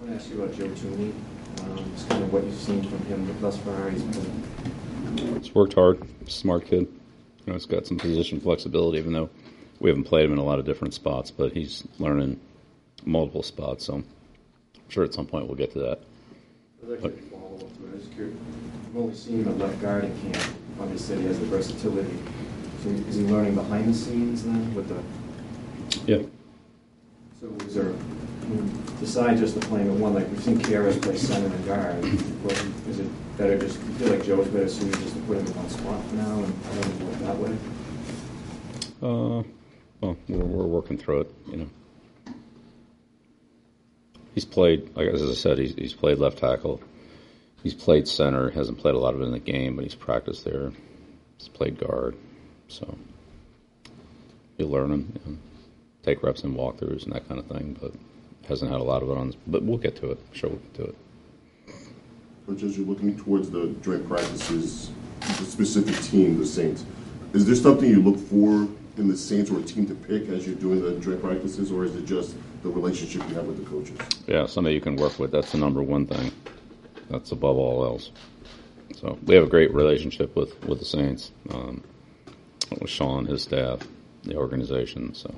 want to ask you about Joe Tooney. Just kind of what you've seen from him thus far. He's worked hard, smart kid. He's got some position flexibility, even though we haven't played him in a lot of different spots, but he's learning multiple spots, so I'm sure at some point we'll get to that. I'd like to follow up to it. I was curious. I've only seen him at left guard in camp. Obviously, he has the versatility. So is he learning behind the scenes then with the... Yeah. So is there, besides just the playing of one, like we've seen Kieras play center and guard, well, is it better just, you feel like Joe's better suited just to put him in one spot for now and work that way? Well, we're working through it, He's played, like as I said, he's played left tackle. He's played center. Hasn't played a lot of it in the game, but he's practiced there. He's played guard, so you'll learn him, take reps and walkthroughs and that kind of thing. But hasn't had a lot of it on. But we'll get to it. I'm sure we'll get to it. Coach, as you're looking towards the joint practices, the specific team, the Saints, is there something you look for in the Saints or a team to pick as you're doing the joint practices, or is it just the relationship you have with the coaches? Yeah, somebody you can work with. That's the number one thing. That's above all else. So we have a great relationship with the Saints, with Sean, his staff, the organization. So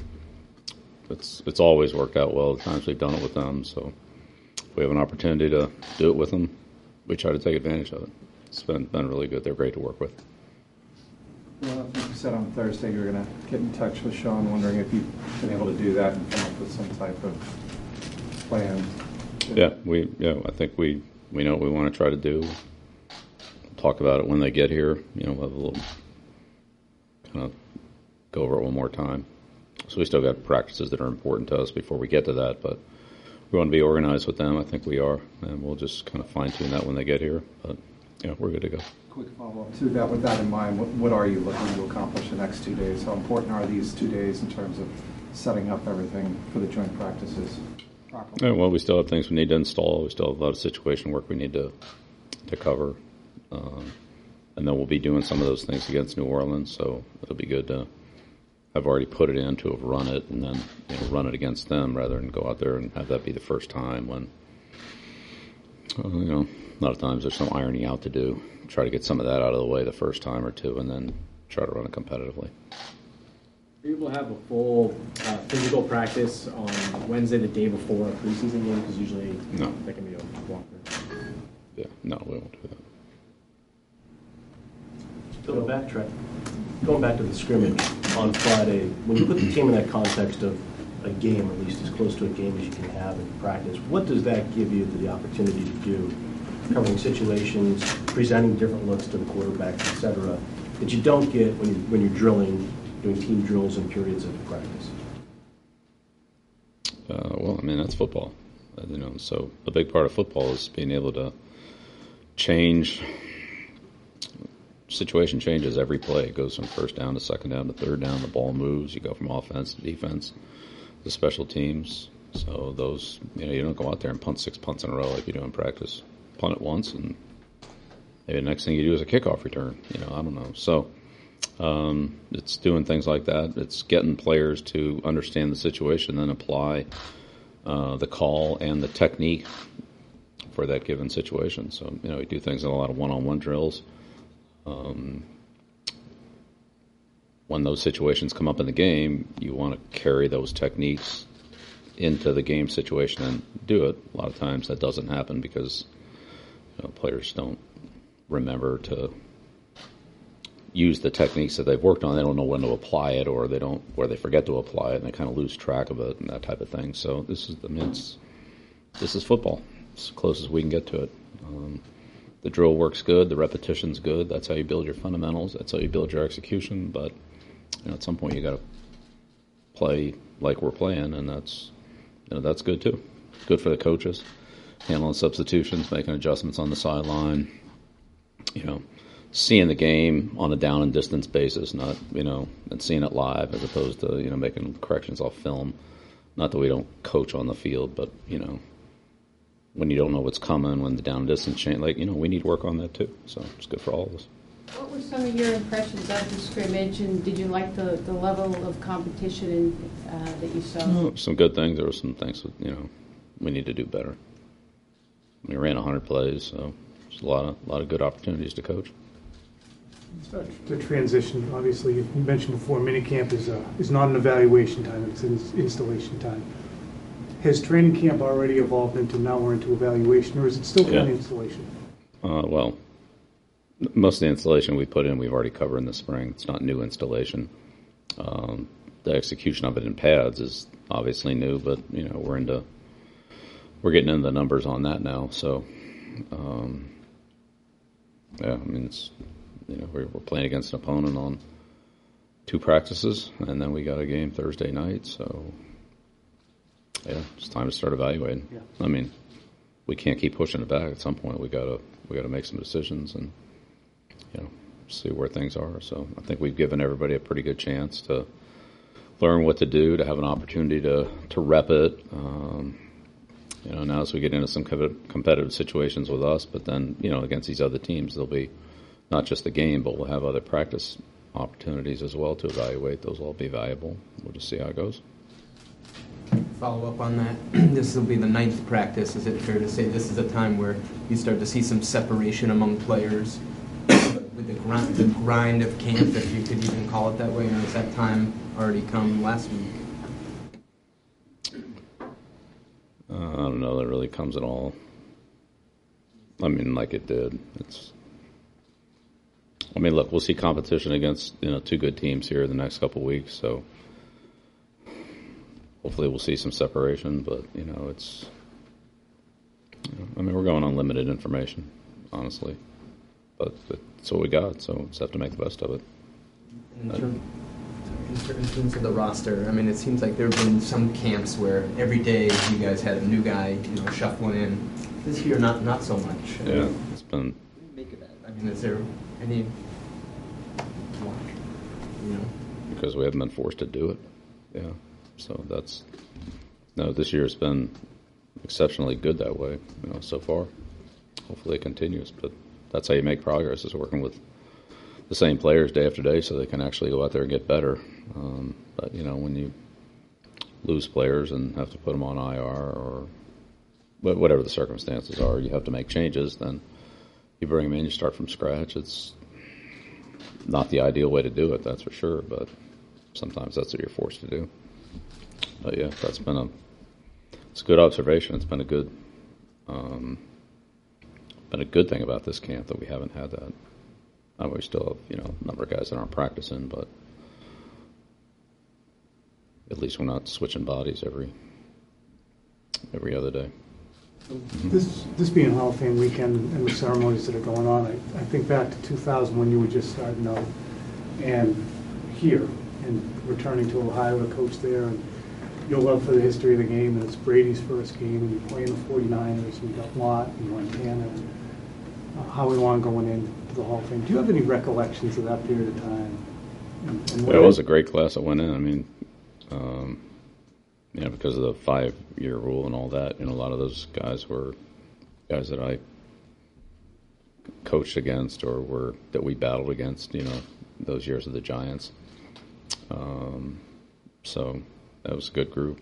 it's always worked out well. The times we've done it with them. So if we have an opportunity to do it with them, we try to take advantage of it. It's been really good. They're great to work with. Well, I think you said on Thursday you were going to get in touch with Sean, wondering if you've been able to do that and come up with some type of plan. I think we know what we want to try to do. Talk about it when they get here. We'll have a little kind of go over it one more time. So we still got practices that are important to us before we get to that, but we want to be organized with them. I think we are, and we'll just kind of fine tune that when they get here. But we're good to go. Quick follow-up to that. With that in mind, what are you looking to accomplish the next 2 days? How important are these 2 days in terms of setting up everything for the joint practices properly? Well, we still have things we need to install. We still have a lot of situation work we need to cover. And then we'll be doing some of those things against New Orleans, so it'll be good to have already put it in, to have run it, and then run it against them rather than go out there and have that be the first time when, a lot of times there's some ironing out to do. Try to get some of that out of the way the first time or two, and then try to run it competitively. Are you able to have a full physical practice on Wednesday, the day before a preseason game? Because usually that can be a walkthrough. Yeah, no, we won't do that. Bill, going back to the scrimmage on Friday, when you put the team in that context of a game, at least as close to a game as you can have in practice, what does that give you the opportunity to do? Covering situations, presenting different looks to the quarterbacks, et cetera, that you don't get when you're drilling, doing team drills and periods of practice? That's football. So a big part of football is being able to change. Situation changes every play. It goes from first down to second down to third down. The ball moves. You go from offense to defense to special teams. So those, you don't go out there and punt 6 punts in a row like you do in practice. Punt it once, and maybe the next thing you do is a kickoff return. I don't know. So it's doing things like that. It's getting players to understand the situation, then apply the call and the technique for that given situation. So, we do things in a lot of one-on-one drills. When those situations come up in the game, you want to carry those techniques into the game situation and do it. A lot of times that doesn't happen because players don't remember to use the techniques that they've worked on. They don't know when to apply it, or they forget to apply it, and they kind of lose track of it and that type of thing. So this is football. It's as close as we can get to it. The drill works good. The repetition's good. That's how you build your fundamentals. That's how you build your execution. But at some point you got to play like we're playing, and that's good too. Good for the coaches, handling substitutions, making adjustments on the sideline. Seeing the game on a down and distance basis, not and seeing it live as opposed to making corrections off film. Not that we don't coach on the field, but when you don't know what's coming, when the down and distance change, we need work on that too. So it's good for all of us. What were some of your impressions of the scrimmage, and did you like the level of competition that you saw? Some good things. There were some things that we need to do better. We ran 100 plays, so there's a lot of good opportunities to coach. The transition, obviously, you mentioned before, minicamp is not an evaluation time, it's an installation time. Has training camp already evolved into now we're into evaluation, or is it still kind of installation? Well, most of the installation we put in, we've already covered in the spring. It's not new installation. The execution of it in pads is obviously new, but we're getting into the numbers on that now. So, yeah, I mean, it's we're playing against an opponent on 2 practices, and then we got a game Thursday night. So, yeah, it's time to start evaluating. Yeah. I mean, we can't keep pushing it back. At some point, we gotta make some decisions and see where things are. So I think we've given everybody a pretty good chance to learn what to do, to have an opportunity to rep it. Now as we get into some competitive situations with us, but then against these other teams, there'll be not just the game, but we'll have other practice opportunities as well to evaluate. Those will all be valuable. We'll just see how it goes. Follow up on that. This will be the 9th practice. Is it fair to say this is a time where you start to see some separation among players with the grind of camp, if you could even call it that way, or has that time already come last week? I don't know that it really comes at all. I mean, like it did. Look, we'll see competition against 2 good teams here in the next couple of weeks, so hopefully we'll see some separation, but, we're going on limited information, honestly. But that's what we got, so we just have to make the best of it. In terms of the roster, I mean, it seems like there have been some camps where every day you guys had a new guy, shuffling in. This year, not so much. Yeah, it's been... Make of that. I mean, is there any... Because we haven't been forced to do it. Yeah. So this year's been exceptionally good that way, so far. Hopefully it continues, but that's how you make progress, is working with the same players day after day so they can actually go out there and get better. But, when you lose players and have to put them on IR or whatever the circumstances are, you have to make changes, then you bring them in, you start from scratch. It's not the ideal way to do it, that's for sure, but sometimes that's what you're forced to do. But yeah, it's a good observation. It's been a good thing about this camp that we haven't had that. We still have, a number of guys that aren't practicing, but at least we're not switching bodies every other day. This being Hall of Fame weekend and the ceremonies that are going on, I think back to 2000 when you were just starting out, and here, and returning to Ohio to coach there, and your love for the history of the game, and it's Brady's first game, and you're playing the 49ers, and you got Watt and Montana, and Howie Long going into the Hall of Fame. Do you have any recollections of that period of time? It was a great class that went in. I mean, because of the 5-year rule and all that, a lot of those guys were guys that I coached against or that we battled against, those years of the Giants. So that was a good group.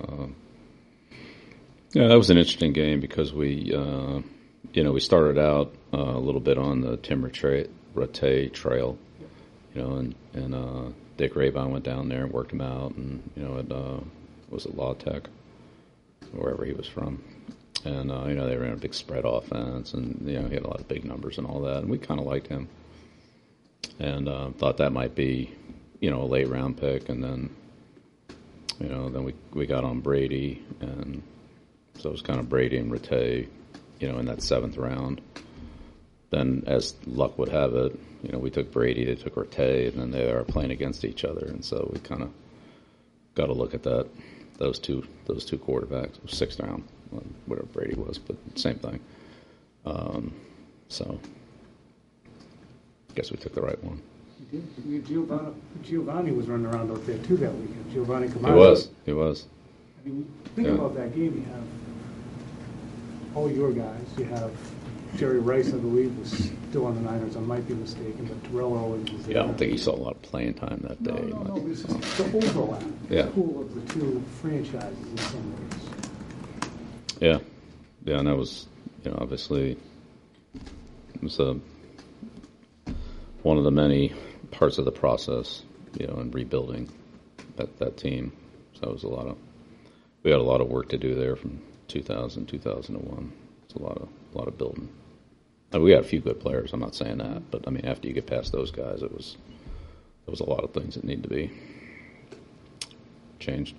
That was an interesting game because we started out a little bit on the Tim Rattay trail, and Dick Rabine went down there and worked him out, and was it La Tech, wherever he was from, and they ran a big spread offense, and he had a lot of big numbers and all that, and we kind of liked him, and thought that might be a late round pick, and then then we got on Brady, and so it was kind of Brady and Rattay, in that 7th round. Then, as luck would have it, we took Brady, they took Rattay, and then they are playing against each other, and so we kind of got to look at that. Those two quarterbacks, 6th round, whatever Brady was, but same thing. So, I guess we took the right one. Giovanni was running around out there too that weekend. Giovanni Camargo. He was. I mean, think about that game. You have all your guys. You have Jerry Rice, I believe, was still on the Niners. I might be mistaken, but Terrell Owens was there. Yeah, I don't think he saw a lot of playing time that day. No, it was just the overlap. Yeah. Cool of the two franchises in some ways. Yeah, and that was, obviously, it was one of the many parts of the process, in rebuilding that team. So it was we had a lot of work to do there from 2000, 2001. It's a lot of building. We had a few good players. I'm not saying that, but I mean, after you get past those guys, there was a lot of things that need to be changed.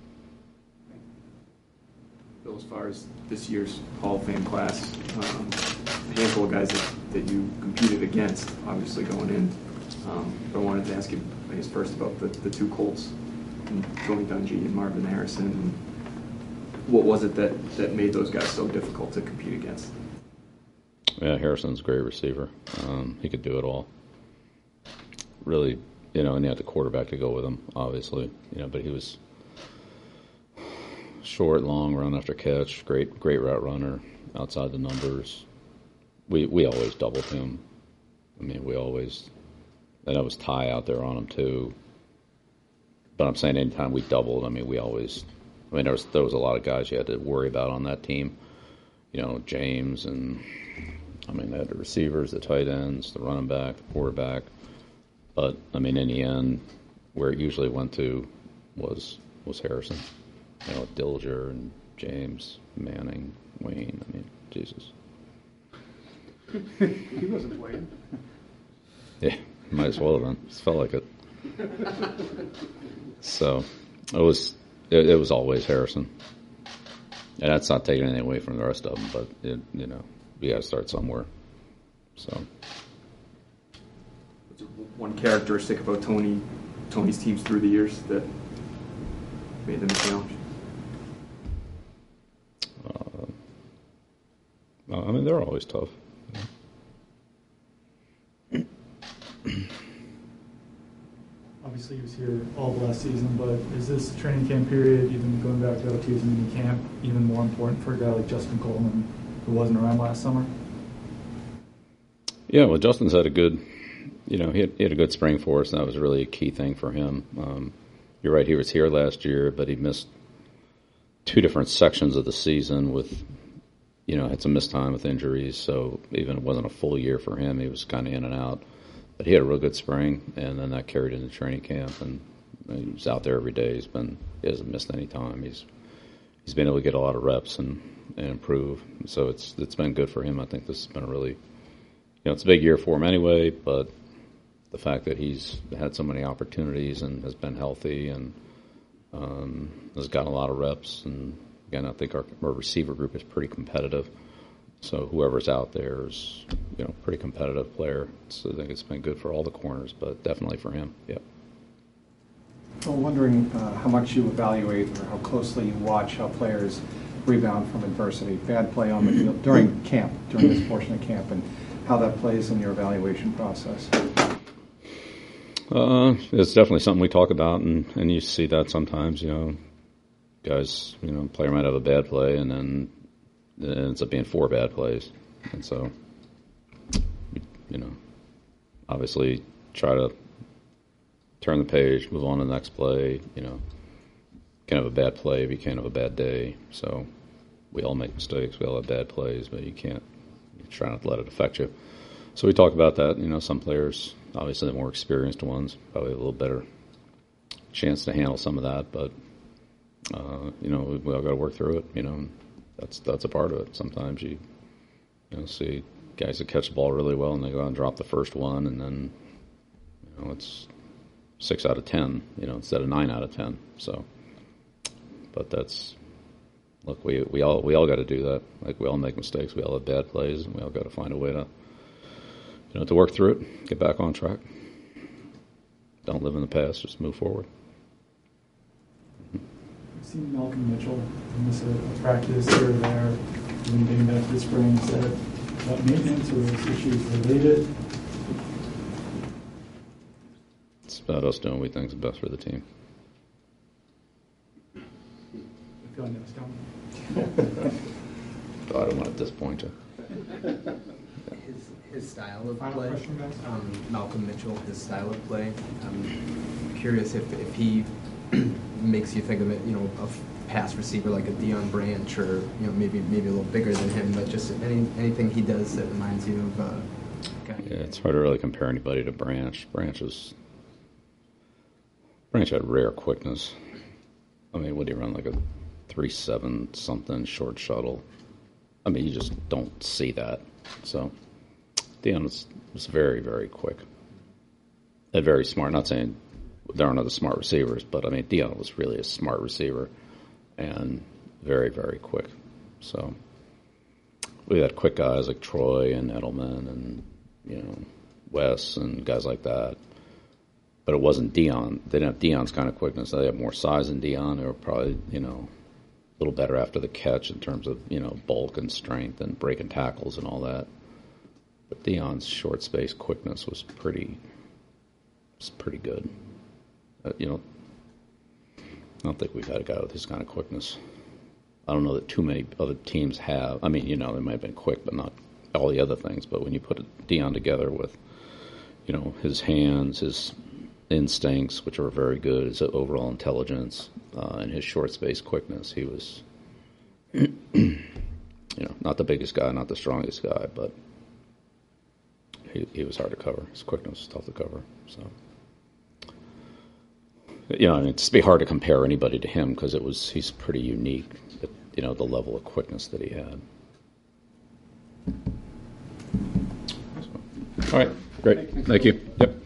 Bill, as far as this year's Hall of Fame class, a handful of guys that you competed against, obviously going in. But I wanted to ask you, I guess, first about the two Colts, and Tony Dungy and Marvin Harrison. And what was it that made those guys so difficult to compete against? Yeah, Harrison's a great receiver. He could do it all. Really, and he had the quarterback to go with him, obviously. But he was short, long, run after catch, great route runner, outside the numbers. We always doubled him. I mean, and that was Ty out there on him too. But I'm saying anytime we doubled, there was a lot of guys you had to worry about on that team. James and, they had the receivers, the tight ends, the running back, the quarterback. But, in the end, where it usually went to was Harrison. Dilger and James, Manning, Wayne. Jesus. He wasn't playing. Yeah, might as well have been. Just felt like it. So it was always Harrison. And that's not taking anything away from the rest of them, but, we got to start somewhere. So. One characteristic about Tony's teams through the years that made them a challenge? They're always tough. Obviously, he was here all of last season, but is this training camp period, even going back to OTs and mini camp, even more important for a guy like Justin Coleman, who wasn't around last summer? Yeah, well, Justin's had a good, he had a good spring for us, and that was really a key thing for him. You're right, he was here last year, but he missed 2 different sections of the season with, had some missed time with injuries, so even it wasn't a full year for him. He was kind of in and out. But he had a real good spring, and then that carried into training camp, and he was out there every day. He hasn't missed any time. He's been able to get a lot of reps and improve. So it's been good for him. I think this has been a really, it's a big year for him anyway, but the fact that he's had so many opportunities and has been healthy and has gotten a lot of reps, and again, I think our receiver group is pretty competitive. So whoever's out there is, pretty competitive player. So I think it's been good for all the corners, but definitely for him. Yeah. I'm wondering how much you evaluate or how closely you watch how players rebound from adversity, bad play on the field during this portion of camp, and how that plays in your evaluation process. It's definitely something we talk about, and you see that sometimes. Guys, player might have a bad play, and then it ends up being 4 bad plays. And so, obviously try to turn the page, move on to the next play. Can have a bad play, but you can't have a bad day. So we all make mistakes. We all have bad plays, but you try not to let it affect you. So we talk about that. Some players, obviously the more experienced ones, probably have a little better chance to handle some of that. But, we all got to work through it, That's a part of it. Sometimes you see guys that catch the ball really well and they go out and drop the first one, and then it's 6 out of 10, instead of 9 out of 10. So, but look, we all got to do that. Like, we all make mistakes. We all have bad plays, and we all got to find a way to work through it, get back on track. Don't live in the past. Just move forward. I've seen Malcolm Mitchell miss a practice here or there, and getting back to the spring. Is that about maintenance, or those issues related? It's about us doing what we think is best for the team. I feel like that was coming. I don't want to disappoint you. His style of Final play, question, guys? Malcolm Mitchell, his style of play. I'm curious if he makes you think of it, of pass receiver like a Deion Branch, or maybe a little bigger than him, but just anything he does that reminds you of. Yeah, it's hard to really compare anybody to Branch. Branch had rare quickness. I mean, would he run like a 3.7 something short shuttle? I mean, you just don't see that. So Deion was very, very quick and very smart. Not saying there aren't other smart receivers, but I mean, Deion was really a smart receiver and very, very quick. So we had quick guys like Troy and Edelman and Wes and guys like that. But it wasn't Deion. They didn't have Deion's kind of quickness. They had more size than Deion. They were probably, a little better after the catch in terms of, bulk and strength and breaking tackles and all that. But Deion's short space quickness was pretty good. I don't think we've had a guy with his kind of quickness. I don't know that too many other teams have. I mean, they might have been quick, but not all the other things. But when you put Deion together with, his hands, his instincts, which were very good, his overall intelligence, and his short space quickness, he was, not the biggest guy, not the strongest guy, but he was hard to cover. His quickness was tough to cover. So, it's be hard to compare anybody to him because he's pretty unique. The level of quickness that he had. So, all right, great, thank you. Yep.